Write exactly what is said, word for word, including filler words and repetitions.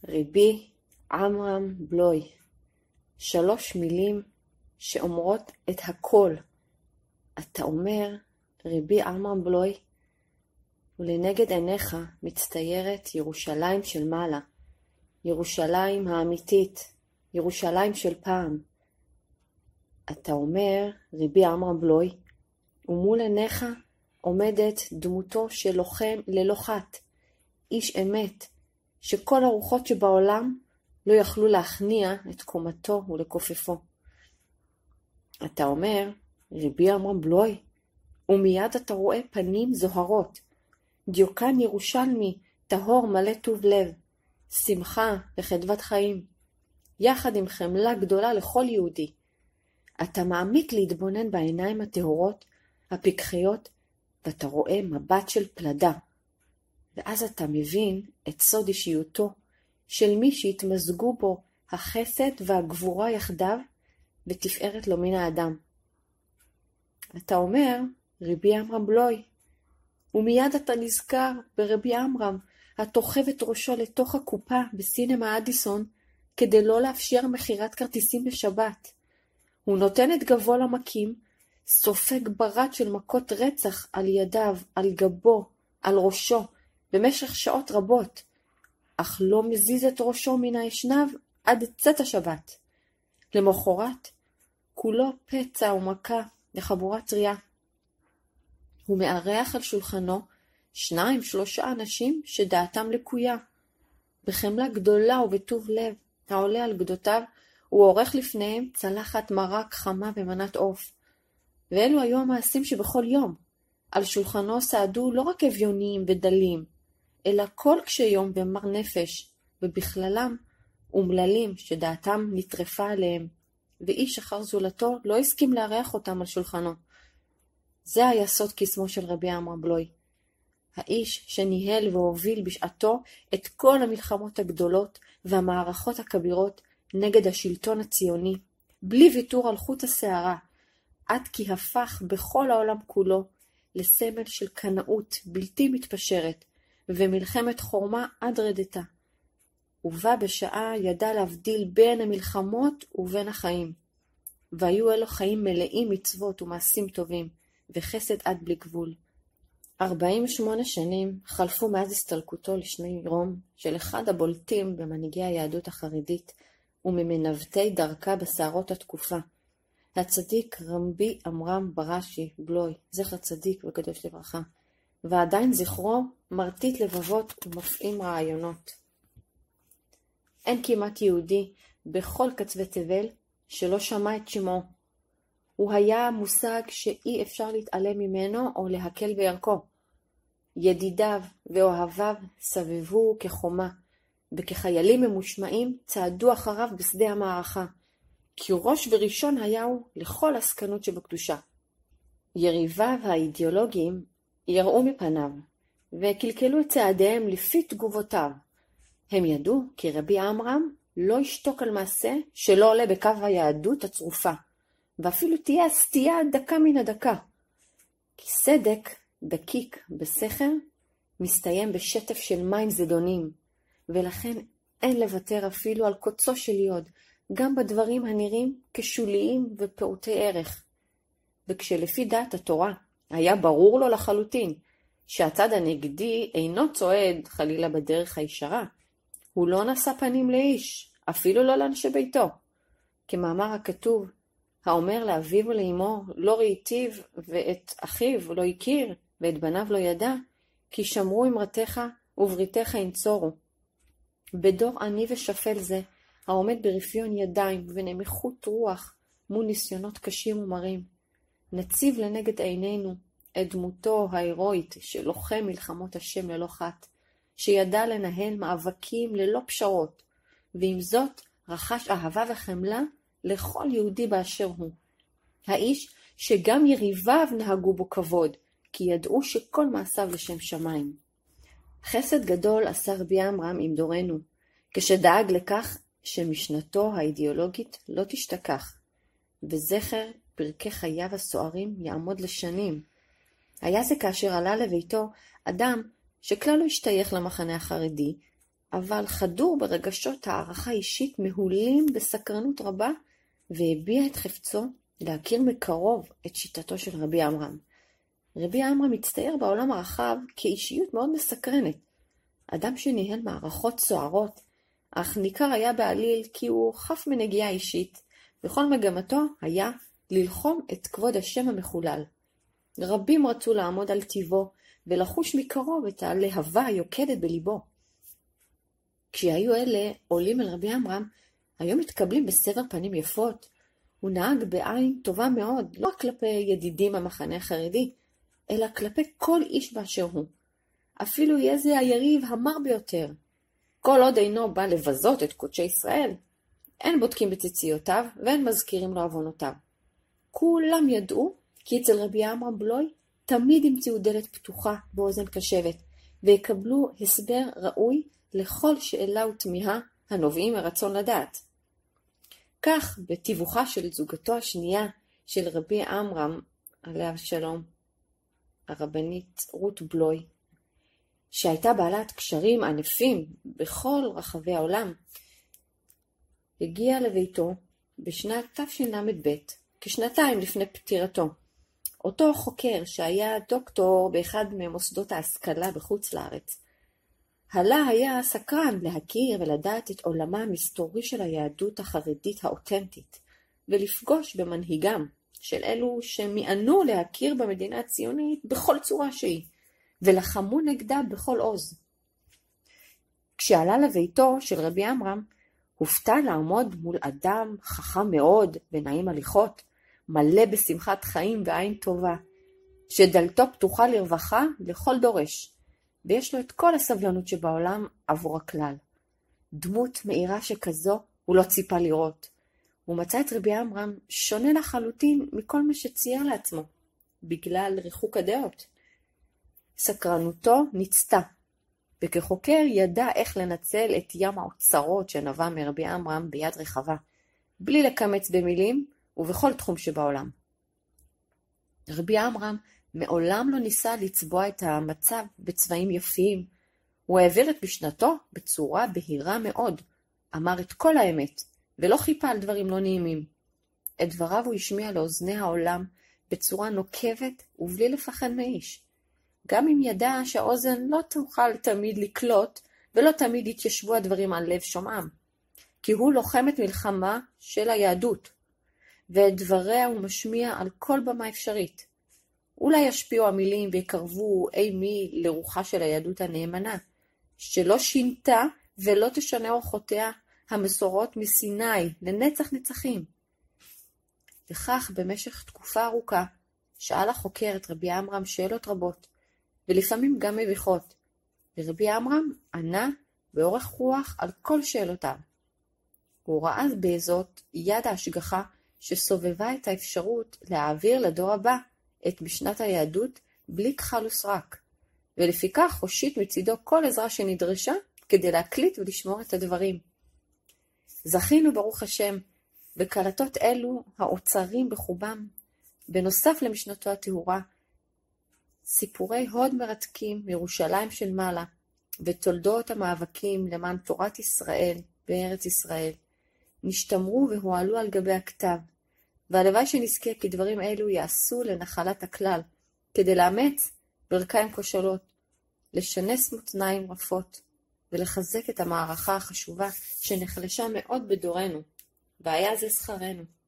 רבי עמרם בלוי, שלוש מילים שאומרות את הכל. אתה אומר, רבי עמרם בלוי, ולנגד עיניך מצטיירת ירושלים של מעלה, ירושלים האמיתית, ירושלים של פעם. אתה אומר, רבי עמרם בלוי, ומול עיניך עומדת דמותו של לוחם ללא חת, איש אמת, שכל הרוחות שבעולם לא יכלו להכניע את קומתו ולכופפו. אתה אומר, רבי עמרם בלוי, ומיד אתה רואה פנים זוהרות, דיוקן ירושלמי, טהור מלא טוב לב, שמחה וחדוות חיים, יחד עם חמלה גדולה לכל יהודי. אתה מעמיק להתבונן בעיניים הטהורות, הפיקחיות, ואתה רואה מבט של פלדה. ואז אתה מבין את סוד אישיותו של מי שהתמזגו בו החסד והגבורה יחדיו ותפארת לו מן האדם. אתה אומר, רבי עמרם בלוי, ומיד אתה נזכר ברבי עמרם, התוחב את ראשו לתוך הקופה בסינמה אדיסון, כדי לא לאפשר מחירת כרטיסים בשבת. הוא נותן את גבו למכים, סופג ברד של מכות רצח על ידיו, על גבו, על ראשו, במשך שעות רבות, אך לא מזיז את ראשו מן האשנב עד צאת השבת. למחרת, כולו פצע ומכה לחבורה טריה. הוא מארח על שולחנו שניים שלושה אנשים שדעתם לקויה. בחמלה גדולה ובטוב לב העולה על גדותיו, הוא עורך לפניהם צלחת מרק חמה ומנת עוף. ואלו היו המעשים שבכל יום. על שולחנו סעדו לא רק אביוניים ודלים, אלא כל קשי יום ומר נפש, ובכללם אומללים שדעתם נטרפה עליהם, ואיש אחר זולתו לא הסכים לארח אותם על שולחנו. זה היה סוד קסמו של רבי עמרם בלוי. האיש שניהל והוביל בשעתו את כל המלחמות הגדולות והמערכות הכבירות נגד השלטון הציוני, בלי ויתור על חוט השערה, עד כי הפך בכל העולם כולו לסמל של קנאות בלתי מתפשרת, ומלחמת חורמה עד רדתה. ובה בשעה ידע להבדיל בין המלחמות ובין החיים. והיו אלו חיים מלאים מצוות ומעשים טובים, וחסד עד בלי גבול. ארבעים ושמונה שנים חלפו מאז הסתלקותו לשני רום של אחד הבולטים במנהיגי היהדות החרדית, וממנווטי דרכה בסערות התקופה. הצדיק רבי עמרם בראשי בלוי, זכר צדיק וקדוש לברכה, ועדיין זכרו מרטיט לבבות ומפעים רעיונות. אין כמעט יהודי בכל קצווי תבל שלא שמע את שמו. הוא היה מושג שאי אפשר להתעלם ממנו או להקל בערכו. ידידיו ואוהביו סבבו כחומה, וכחיילים ממושמעים צעדו אחריו בשדה המערכה, כי ראש וראשון היה הוא לכל עסקנות שבקדושה. יריביו האידיאולוגיים יראו מפניו, וקלקלו את צעדיהם לפי תגובותיו. הם ידעו כי רבי עמרם לא ישתוק על מעשה שלא עולה בקו היהדות הצרופה, ואפילו תהיה הסטייה דקה מן הדקה. כי סדק דקיק בסכר מסתיים בשטף של מים זדונים, ולכן אין לוותר אפילו על קוצו של יוד, גם בדברים הנראים כשוליים ופעוטי ערך. וכשלפי דעת התורה היה ברור לו לחלוטין שהצד הנגדי אינו צועד חלילה בדרך הישרה, הוא לא נשא פנים לאיש, אפילו לא לאנשי ביתו. כמאמר הכתוב, האומר לאביו ולאמו לא ראיתיו, ואת אחיו לא הכיר, ואת בניו לא ידע, כי שמרו אמרתך ובריתך ינצורו. בדור עני ושפל זה, העומד ברפיון ידיים ונמיכות רוח מול ניסיונות קשים ומרים, נציב לנגד עינינו את דמותו ההירואית של לוחם מלחמות השם ללא חת, שידע לנהל מאבקים ללא פשרות, ועם זאת רכש אהבה וחמלה לכל יהודי באשר הוא. האיש שגם יריביו נהגו בו כבוד, כי ידעו שכל מעשיו לשם שמיים. חסד גדול עשה רבי עמרם עם דורנו, כשדאג לכך שמשנתו האידיאולוגית לא תשתכח, וזכר פרקי חייו הסוערים יעמוד לשנים. היה זה כאשר עלה לביתו אדם שכלל לא השתייך למחנה החרדי, אבל חדור ברגשות הערכה אישית מהולים בסקרנות רבה, והביע את חפצו להכיר מקרוב את שיטתו של רבי עמרם. רבי עמרם מצטייר בעולם הרחב כאישיות מאוד מסקרנת, אדם שניהל מערכות סוערות, אך ניכר היה בעליל כי הוא חף מנגיעה אישית, וכל מגמתו היה ללחום את כבוד השם המחולל. רבים רצו לעמוד על טיבו ולחוש מקרוב את הלהבה היוקדת בליבו. כשהיו אלה עולים אל רבי עמרם, היו מתקבלים בסבר פנים יפות. הוא נהג בעין טובה מאוד, לא רק כלפי ידידים המחנה החרדי, אלא כלפי כל איש באשר הוא. אפילו יהיה זה היריב המר ביותר. כל עוד אינו בא לבזות את קודשי ישראל, אין בודקים בציציותיו ואין מזכירים לו עוונותיו. כולם ידעו כי אצל רבי עמרם בלוי תמיד ימצאו דלת פתוחה באוזן קשבת, ויקבלו הסבר ראוי לכל שאלה ותמיהה הנובעים מרצון לדעת. כך, בתיווכה של זוגתו השנייה של רבי עמרם, עליו שלום, הרבנית רות בלוי, שהייתה בעלת קשרים ענפים בכל רחבי העולם, הגיע לביתו בשנת תשל"ב, כשנתיים לפני פטירתו. אותו חוקר שהיה דוקטור באחד ממוסדות ההשכלה בחוץ לארץ, הלה היה סקרן להכיר ולדעת את עולמה המסתורי של היהדות החרדית האותנטית, ולפגוש במנהיגם של אלו שמיענו להכיר במדינה הציונית בכל צורה שהיא, ולחמו נגדה בכל עוז. כשעלה לביתו של רבי עמרם, הופתע לעמוד מול אדם חכם מאוד ונעים הליכות, מלא בשמחת חיים ועין טובה, שדלתו פתוחה לרווחה לכל דורש, ויש לו את כל הסבלנות שבעולם עבור הכלל. דמות מאירה שכזו הוא לא ציפה לראות. הוא מצא את רבי עמרם שונה לחלוטין מכל מה שצייר לעצמו, בגלל ריחוק הדעות. סקרנותו ניצתה, וכחוקר ידע איך לנצל את ים האוצרות שנבע מרבי עמרם ביד רחבה, בלי לקמץ במילים ובכל תחום שבעולם. רבי עמרם מעולם לא ניסה לצבוע את המצב בצבעים יפים. הוא העביר את משנתו בצורה בהירה מאוד, אמר את כל האמת, ולא חיפה על דברים לא נעימים. את דבריו הוא השמיע לאוזני העולם בצורה נוקבת ובלי לפחד מאיש. גם אם ידע שהאוזן לא תוכל תמיד לקלוט, ולא תמיד יתיישבו הדברים על לב שומעם. כי הוא לוחם את מלחמה של היהדות, ואת דבריה הוא משמיע על כל במה אפשרית. אולי ישפיעו המילים ויקרבו אי מי לרוחה של היהדות הנאמנה, שלא שינתה ולא תשנה אורחותיה המסורות מסיני לנצח נצחים. וכך במשך תקופה ארוכה שאל החוקר את רבי עמרם שאלות רבות, ולפעמים גם מביכות, ורבי עמרם ענה באורך רוח על כל שאלותיו. הוא ראה בזאת יד ההשגחה שסובבה את האפשרות להעביר לדור הבא את משנת היהדות בלי כחל וסרק, ולפיכך הושיט מצידו כל עזרה שנדרשה כדי להקליט ולשמור את הדברים. זכינו ברוך השם בקלטות אלו האוצרים בחובם, בנוסף למשנתו הטהורה, סיפורי הוד מרתקים מירושלים של מעלה, ותולדות המאבקים למען תורת ישראל בארץ ישראל, נשתמרו והועלו על גבי הכתב, והלוואי שנזכה כי דברים אלו יעשו לנחלת הכלל, כדי לאמץ ברכיים כושלות, לשנס מותניים רפות, ולחזק את המערכה החשובה שנחלשה מאוד בדורנו, והיה זה שכרנו.